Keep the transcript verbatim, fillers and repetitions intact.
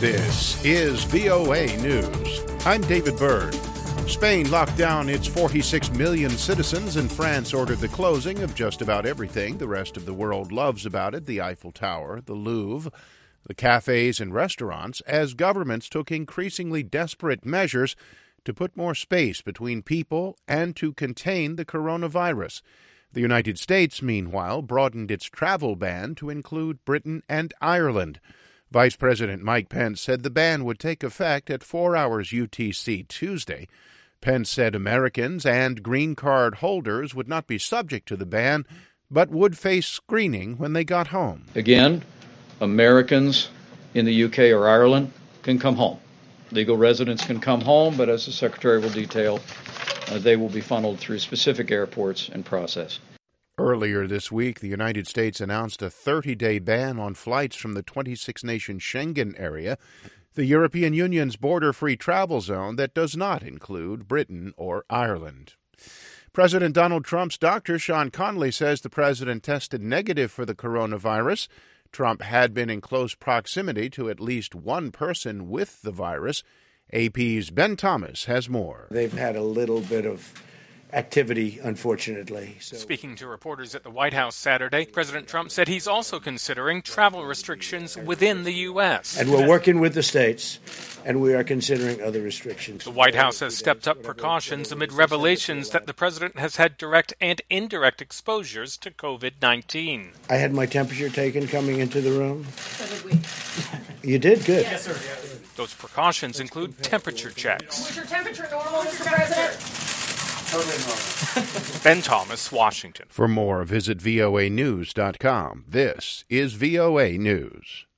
This is V O A News. I'm David Byrd. Spain locked down its forty-six million citizens, and France ordered the closing of just about everything the rest of the world loves about it, the Eiffel Tower, the Louvre, the cafes and restaurants, as governments took increasingly desperate measures to put more space between people and to contain the coronavirus. The United States, meanwhile, broadened its travel ban to include Britain and Ireland. Vice President Mike Pence said the ban would take effect at four hours U T C Tuesday. Pence said Americans and green card holders would not be subject to the ban, but would face screening when they got home. Again, Americans in the U K or Ireland can come home. Legal residents can come home, but as the Secretary will detail, uh, they will be funneled through specific airports and processed. Earlier this week, the United States announced a thirty-day ban on flights from the twenty-six nation Schengen area, the European Union's border-free travel zone that does not include Britain or Ireland. President Donald Trump's doctor, Sean Conley, says the president tested negative for the coronavirus. Trump had been in close proximity to at least one person with the virus. A P's Ben Thomas has more. They've had a little bit of activity, unfortunately. So. Speaking to reporters at the White House Saturday, President Trump said he's also considering travel restrictions within the U S. And we're working with the states, and we are considering other restrictions. The White House has stepped up precautions amid revelations that the president has had direct and indirect exposures to covid nineteen. I had my temperature taken coming into the room. So did we. You did? Good. Yes, sir. Yes. Those precautions include temperature checks. Was your temperature normal, Mister President? Ben Thomas, Washington. For more, visit V O A news dot com. This is V O A News.